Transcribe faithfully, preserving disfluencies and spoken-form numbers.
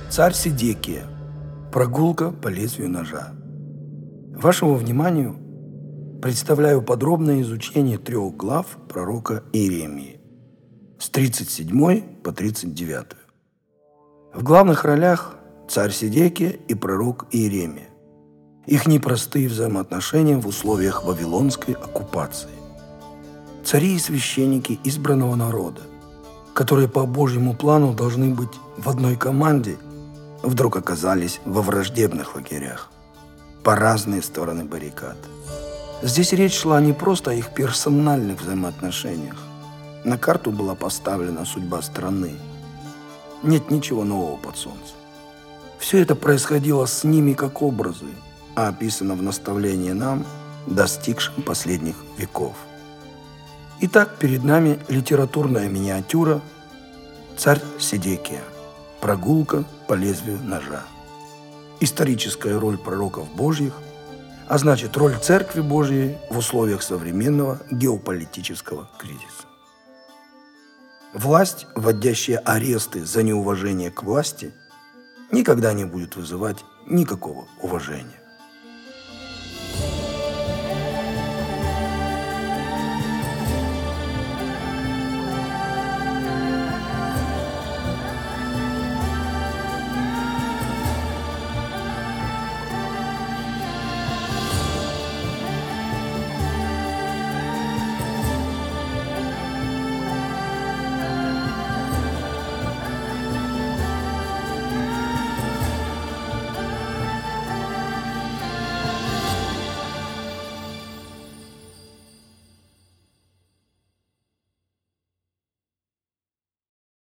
Царь Седекия. Прогулка по лезвию ножа. Вашему вниманию представляю подробное изучение трех глав пророка Иеремии с тридцать седьмой по тридцать девятую. В главных ролях царь Седекия и пророк Иеремия. Их непростые взаимоотношения в условиях вавилонской оккупации. Цари и священники избранного народа, которые по Божьему плану должны быть в одной команде, вдруг оказались во враждебных лагерях, по разные стороны баррикад. Здесь речь шла не просто о их персональных взаимоотношениях. На карту была поставлена судьба страны. Нет ничего нового под солнцем. Все это происходило с ними как образы, а описано в наставлении нам, достигшим последних веков. Итак, перед нами литературная миниатюра «Царь Седекия. Прогулка по лезвию ножа». Историческая роль пророков Божьих, а значит роль Церкви Божьей в условиях современного геополитического кризиса. Власть, вводящая аресты за неуважение к власти, никогда не будет вызывать никакого уважения.